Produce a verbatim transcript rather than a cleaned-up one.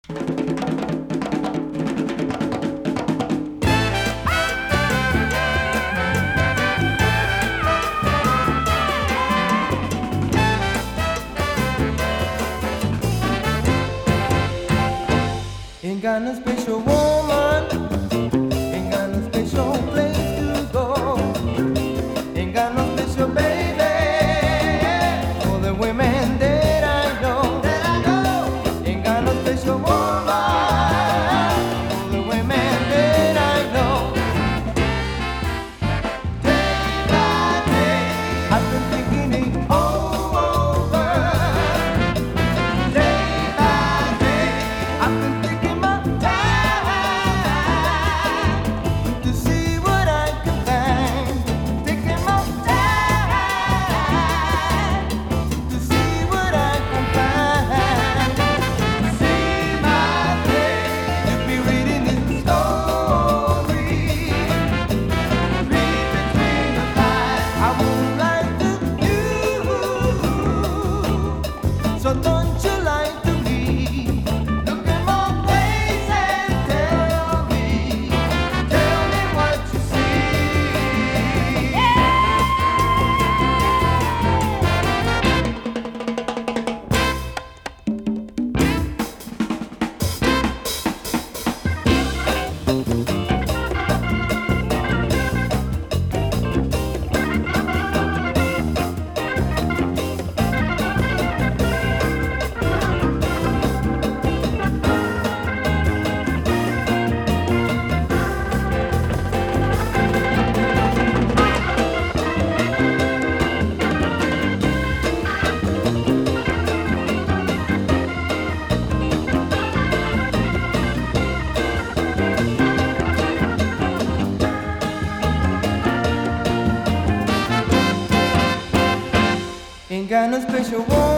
Ain't got no special woman, ain't got no special place to go, ain't got no special baby for the women that I know. That I know. Ain't got no special woman for the women that I know. Day by day, I've been thinking it over. Day by day, I've been thinking. To see what I can find, taking my time to see what I can find. See my face, you'll be reading this story. Read between the lines, I won't lie to you. So don't you lie to me. Look at my face and tell me, tell me what you see. Ain't got no special one.